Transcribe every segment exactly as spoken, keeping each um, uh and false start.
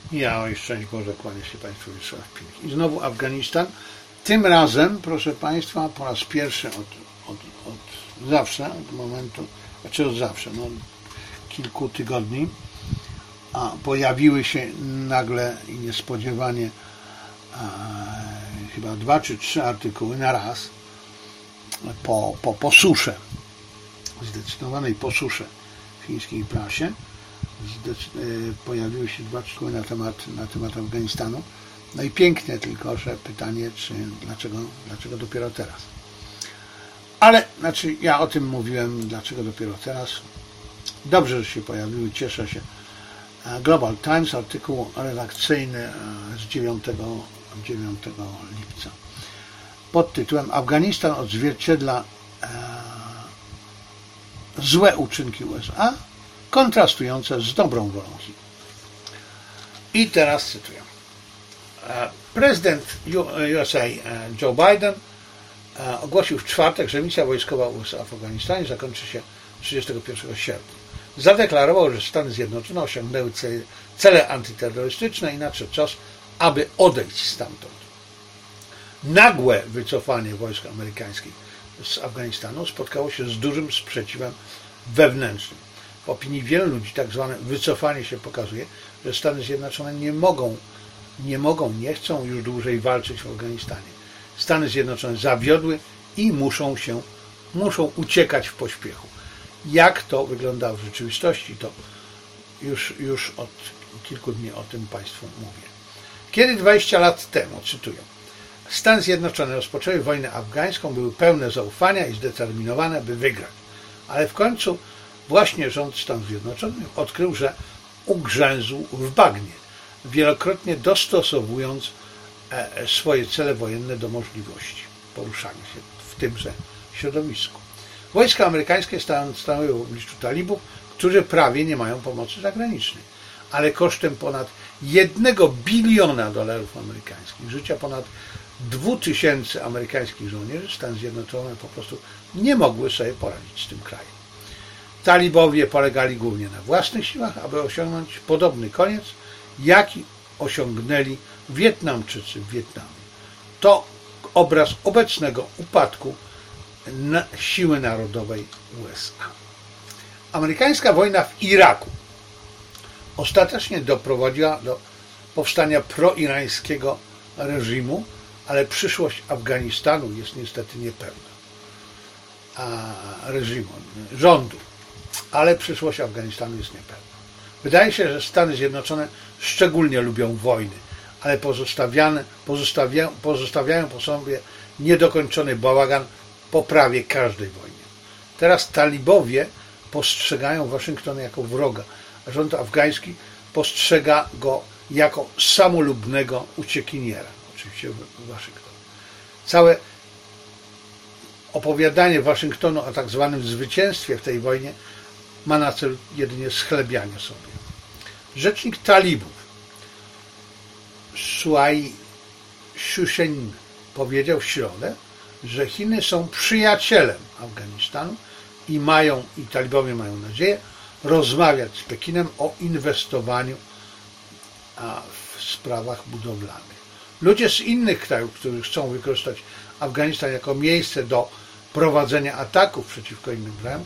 Ja, oj, szczęść Boże, kłanię się Państwu, Wiesław Pilch. I znowu Afganistan. Tym razem, proszę Państwa, po raz pierwszy od, od, od zawsze, od momentu, znaczy od zawsze, no, kilku tygodni, a pojawiły się nagle i niespodziewanie a, chyba dwa czy trzy artykuły na raz po, po, po susze, zdecydowanej po susze w chińskiej prasie. Pojawiły się dwa artykuły na temat, na temat Afganistanu. No i pięknie, tylko że pytanie, czy dlaczego, dlaczego dopiero teraz. Ale, znaczy ja o tym mówiłem, dlaczego dopiero teraz. Dobrze, że się pojawiły, cieszę się. Global Times, artykuł redakcyjny z dziewiątego lipca pod tytułem Afganistan odzwierciedla e, złe uczynki U S A kontrastujące z dobrą wolą Chin. I teraz cytuję. Prezydent U S A Joe Biden ogłosił w czwartek, że misja wojskowa U S A w Afganistanie zakończy się trzydziestego pierwszego sierpnia. Zadeklarował, że Stany Zjednoczone osiągnęły cele antyterrorystyczne i nadszedł czas, aby odejść stamtąd. Nagłe wycofanie wojsk amerykańskich z Afganistanu spotkało się z dużym sprzeciwem wewnętrznym. W opinii wielu ludzi tak zwane wycofanie się pokazuje, że Stany Zjednoczone nie mogą, nie mogą, nie chcą już dłużej walczyć w Afganistanie. Stany Zjednoczone zawiodły i muszą się, muszą uciekać w pośpiechu. Jak to wygląda w rzeczywistości, to już, już od kilku dni o tym Państwu mówię. Kiedy dwadzieścia lat temu, cytuję, Stany Zjednoczone rozpoczęły wojnę afgańską, były pełne zaufania i zdeterminowane, by wygrać. Ale w końcu właśnie rząd Stanów Zjednoczonych odkrył, że ugrzęzł w bagnie, wielokrotnie dostosowując swoje cele wojenne do możliwości poruszania się w tymże środowisku. Wojska amerykańskie stanowiły w obliczu talibów, którzy prawie nie mają pomocy zagranicznej, ale kosztem ponad jednego biliona dolarów amerykańskich, życia ponad dwóch tysięcy amerykańskich żołnierzy, Stany Zjednoczone po prostu nie mogły sobie poradzić z tym krajem. Talibowie polegali głównie na własnych siłach, aby osiągnąć podobny koniec, jaki osiągnęli Wietnamczycy w Wietnamie. To obraz obecnego upadku na siły narodowej U S A. Amerykańska wojna w Iraku ostatecznie doprowadziła do powstania proirańskiego reżimu, ale przyszłość Afganistanu jest niestety niepewna. A reżimu, rządu, ale przyszłość Afganistanu jest niepewna. Wydaje się, że Stany Zjednoczone szczególnie lubią wojny, ale pozostawiane, pozostawiają, pozostawiają po sobie niedokończony bałagan po prawie każdej wojnie. Teraz talibowie postrzegają Waszyngton jako wroga, a rząd afgański postrzega go jako samolubnego uciekiniera. Oczywiście Waszyngton. Całe opowiadanie Waszyngtonu o tak zwanym zwycięstwie w tej wojnie ma na celu jedynie schlebianie sobie. Rzecznik talibów Suai Shushen powiedział w środę, że Chiny są przyjacielem Afganistanu i mają, i talibowie mają nadzieję, rozmawiać z Pekinem o inwestowaniu w sprawach budowlanych. Ludzie z innych krajów, którzy chcą wykorzystać Afganistan jako miejsce do prowadzenia ataków przeciwko innym krajom,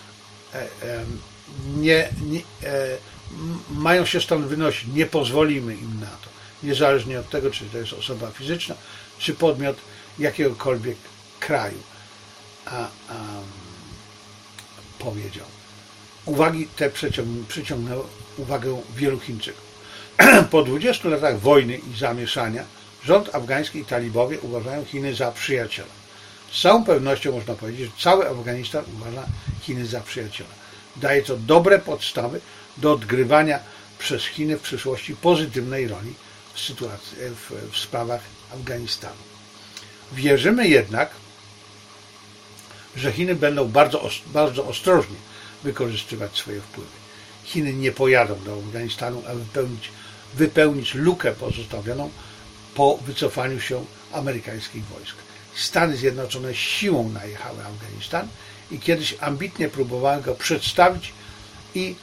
nie, nie, mają się stąd wynosić. Nie pozwolimy im na to. Niezależnie od tego, czy to jest osoba fizyczna, czy podmiot jakiegokolwiek kraju. A, a, powiedział. Uwagi te przyciąg, przyciągnęły uwagę wielu Chińczyków. Po dwudziestu latach wojny i zamieszania rząd afgański i talibowie uważają Chiny za przyjaciela. Z całą pewnością można powiedzieć, że cały Afganistan uważa Chiny za przyjaciela. Daje to dobre podstawy do odgrywania przez Chiny w przyszłości pozytywnej roli w, sytuacji, w, w sprawach Afganistanu. Wierzymy jednak, że Chiny będą bardzo, bardzo ostrożnie wykorzystywać swoje wpływy. Chiny nie pojadą do Afganistanu, aby wypełnić, wypełnić lukę pozostawioną po wycofaniu się amerykańskich wojsk. Stany Zjednoczone siłą najechały Afganistan i kiedyś ambitnie próbowały go przedstawić i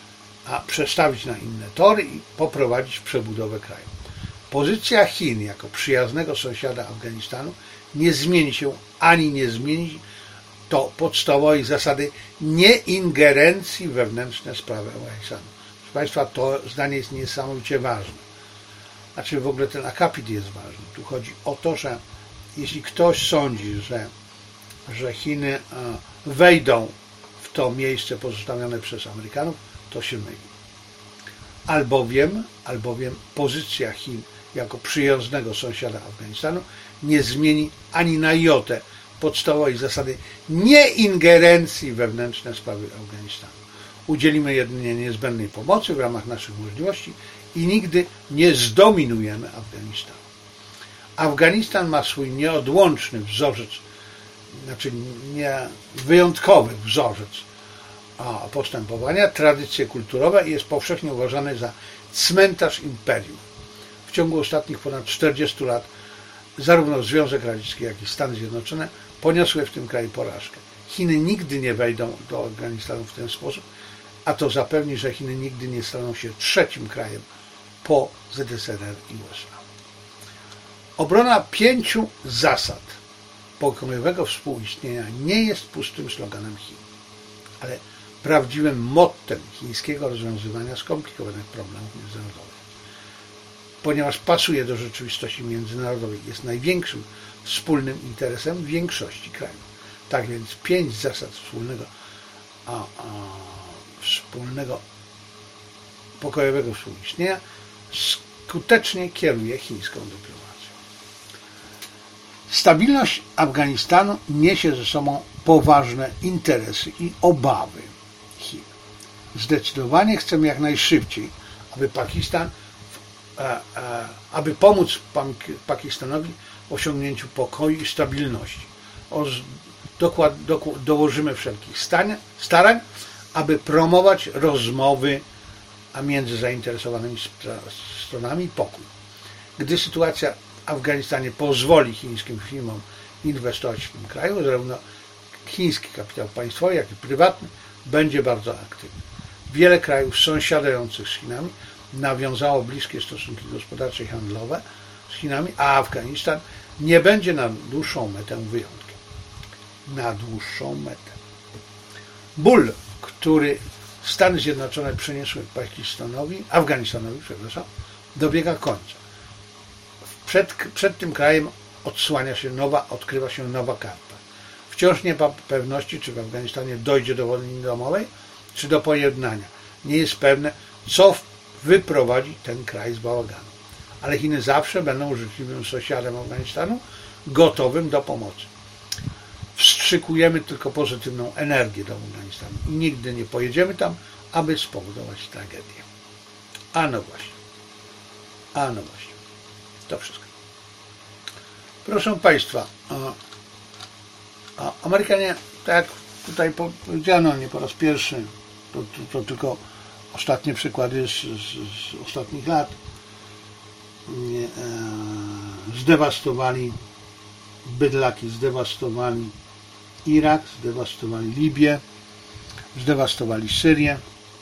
a przestawić na inne tory i poprowadzić przebudowę kraju. Pozycja Chin jako przyjaznego sąsiada Afganistanu nie zmieni się ani nie zmieni to podstawowej zasady nieingerencji w wewnętrzne sprawy Afganistanu. Proszę Państwa, to zdanie jest niesamowicie ważne. Znaczy w ogóle ten akapit jest ważny. Tu chodzi o to, że jeśli ktoś sądzi, że, że Chiny wejdą w to miejsce pozostawione przez Amerykanów, to się myli. Albowiem, albowiem pozycja Chin jako przyjaznego sąsiada Afganistanu nie zmieni ani na jotę podstawowej zasady nieingerencji w wewnętrzne sprawy Afganistanu. Udzielimy jedynie niezbędnej pomocy w ramach naszych możliwości i nigdy nie zdominujemy Afganistanu. Afganistan ma swój nieodłączny wzorzec, znaczy nie wyjątkowy wzorzec postępowania, tradycje kulturowe i jest powszechnie uważany za cmentarz imperium. W ciągu ostatnich ponad czterdziestu lat zarówno Związek Radziecki, jak i Stany Zjednoczone poniosły w tym kraju porażkę. Chiny nigdy nie wejdą do Afganistanu w ten sposób, a to zapewni, że Chiny nigdy nie staną się trzecim krajem po Z S R R i U S A. Obrona pięciu zasad pokojowego współistnienia nie jest pustym sloganem Chin, ale prawdziwym mottem chińskiego rozwiązywania skomplikowanych problemów międzynarodowych. Ponieważ pasuje do rzeczywistości międzynarodowej, jest największym wspólnym interesem większości krajów. Tak więc pięć zasad wspólnego, a, a, wspólnego pokojowego współistnienia skutecznie kieruje chińską dyplomacją. Stabilność Afganistanu niesie ze sobą poważne interesy i obawy Chin. Zdecydowanie chcemy jak najszybciej, aby Pakistan, aby pomóc Pakistanowi w osiągnięciu pokoju i stabilności. Dokład, dokład, dołożymy wszelkich starań, aby promować rozmowy a między zainteresowanymi stronami pokój. Gdy sytuacja w Afganistanie pozwoli chińskim firmom inwestować w tym kraju, zarówno chiński kapitał państwowy, jak i prywatny będzie bardzo aktywny. Wiele krajów sąsiadujących z Chinami nawiązało bliskie stosunki gospodarcze i handlowe z Chinami, a Afganistan nie będzie na dłuższą metę wyjątkiem. Na dłuższą metę. Ból, który Stany Zjednoczone przyniosły Pakistanowi, Afganistanowi, przepraszam, dobiega końca. Przed, przed tym krajem odsłania się nowa, odkrywa się nowa karta. Wciąż nie ma pewności, czy w Afganistanie dojdzie do wojny domowej, czy do pojednania. Nie jest pewne, co wyprowadzi ten kraj z bałaganu. Ale Chiny zawsze będą życzliwym sąsiadem Afganistanu, gotowym do pomocy. Wstrzykujemy tylko pozytywną energię do Afganistanu i nigdy nie pojedziemy tam, aby spowodować tragedię. A no właśnie. A no właśnie. To wszystko. Proszę Państwa, a, a Amerykanie, tak jak tutaj powiedziano, nie po raz pierwszy, to, to, to tylko ostatnie przykłady z, z, z ostatnich lat, nie, e, zdewastowali bydlaki, zdewastowali Irak, zdewastowali Libię, zdewastowali Syrię,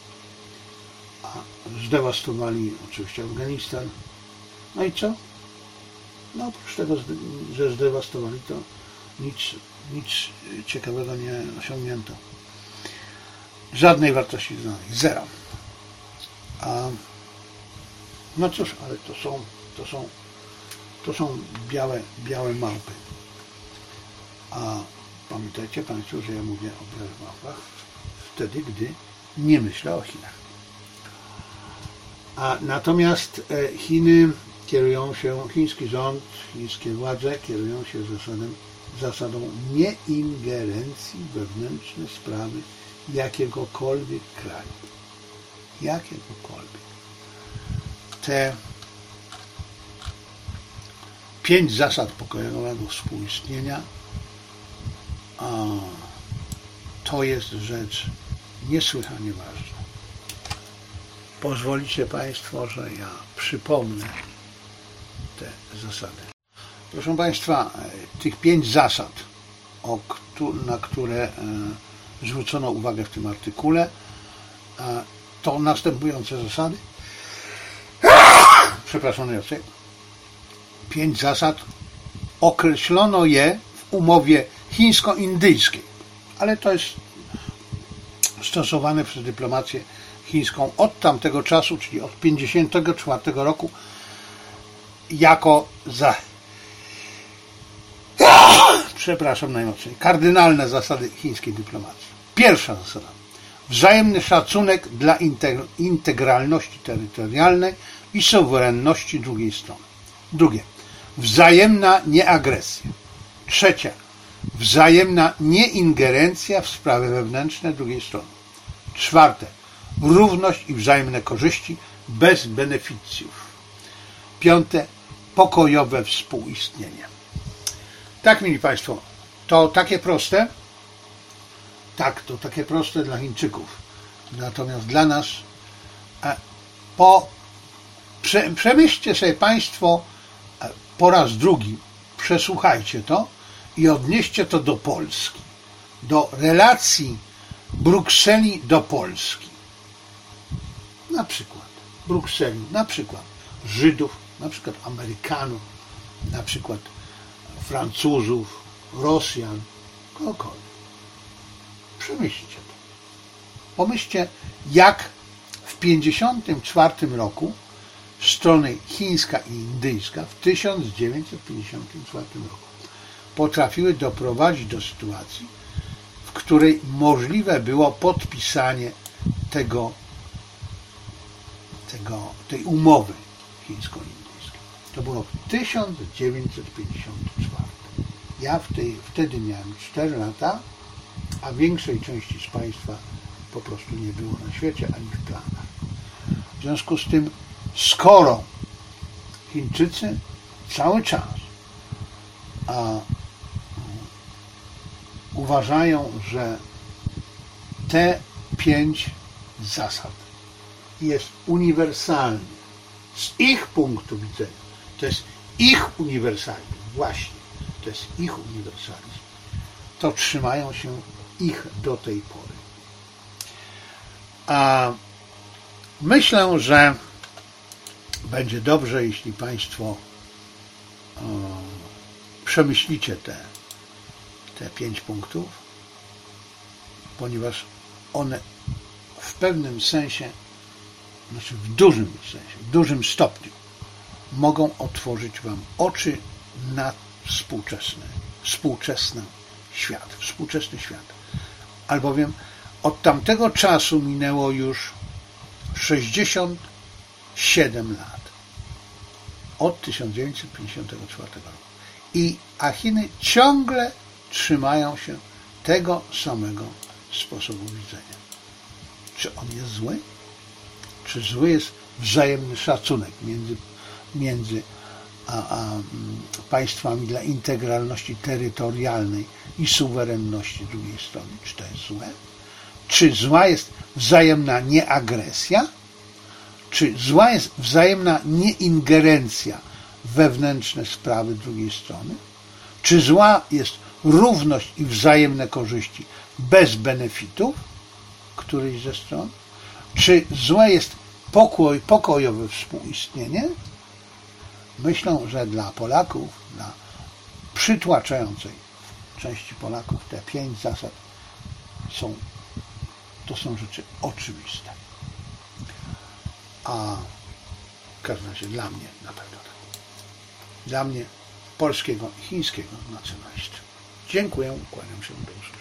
a zdewastowali oczywiście Afganistan. No i co? No oprócz tego, że zdewastowali, to nic, nic ciekawego nie osiągnięto. Żadnej wartości dodanej. Zero. A, no cóż, ale to są, to są, to są białe, białe małpy. A pamiętajcie Państwo, że ja mówię o białych małpach wtedy, gdy nie myślę o Chinach. A natomiast Chiny kierują się, chiński rząd, chińskie władze kierują się zasadą, zasadą nieingerencji w wewnętrzne sprawy jakiegokolwiek kraju. Jakiegokolwiek. Te pięć zasad pokojowego współistnienia a, to jest rzecz niesłychanie ważna. Pozwolicie Państwo, że ja przypomnę te zasady. Proszę Państwa, tych pięć zasad, o, na które zwrócono uwagę w tym artykule, to następujące zasady. Przepraszam najmocniej. Pięć zasad. Określono je w umowie chińsko-indyjskiej, ale to jest stosowane przez dyplomację chińską od tamtego czasu, czyli od pięćdziesiątego czwartego roku, jako za przepraszam najmocniej, kardynalne zasady chińskiej dyplomacji. Pierwsza zasada. Wzajemny szacunek dla integralności terytorialnej i suwerenności drugiej strony. Drugie. Wzajemna nieagresja. Trzecia. Wzajemna nieingerencja w sprawy wewnętrzne drugiej strony. Czwarte. Równość i wzajemne korzyści bez beneficjów. Piąte. Pokojowe współistnienie. Tak, mili Państwo, to takie proste. Tak, to takie proste dla Chińczyków. Natomiast dla nas po, prze, przemyślcie sobie Państwo po raz drugi, przesłuchajcie to i odnieście to do Polski, do relacji Brukseli do Polski. Na przykład Brukseli, na przykład Żydów, na przykład Amerykanów, na przykład Francuzów, Rosjan, kogokolwiek. Przemyślcie to. Pomyślcie, jak w pięćdziesiątym czwartym roku strony chińska i indyjska w tysiąc dziewięćset pięćdziesiątym czwartym roku potrafiły doprowadzić do sytuacji, w której możliwe było podpisanie tego, tego, tej umowy chińsko-indyjskiej. To było w tysiąc dziewięćset pięćdziesiątym czwartym. Ja w tej, wtedy miałem cztery lata, a większej części z Państwa po prostu nie było na świecie ani w planach. W związku z tym, skoro Chińczycy cały czas a, uważają, że te pięć zasad jest uniwersalny z ich punktu widzenia, to jest ich uniwersalizm, właśnie, to jest ich uniwersalizm, to trzymają się ich do tej pory. A myślę, że będzie dobrze, jeśli Państwo o, przemyślicie te, te pięć punktów, ponieważ one w pewnym sensie, znaczy w dużym sensie, w dużym stopniu mogą otworzyć Wam oczy na współczesny, współczesny świat, współczesny świat. Albowiem od tamtego czasu minęło już sześćdziesiąt siedem lat. Od tysiąc dziewięćset pięćdziesiątego czwartego roku. I, a Chiny ciągle trzymają się tego samego sposobu widzenia. Czy on jest zły? Czy zły jest wzajemny szacunek między, między a, a, państwami dla integralności terytorialnej i suwerenności drugiej strony? Czy to jest złe? Czy zła jest wzajemna nieagresja? Czy zła jest wzajemna nieingerencja w wewnętrzne sprawy drugiej strony? Czy zła jest równość i wzajemne korzyści bez benefitów którejś ze stron? Czy złe jest pokój, pokojowe współistnienie? Myślę, że dla Polaków, dla przytłaczającej części Polaków te pięć zasad są, to są rzeczy oczywiste. A w każdym razie dla mnie na pewno tak. Dla mnie, polskiego i chińskiego nacjonalisty. Dziękuję, kłaniam się do usłyszenia.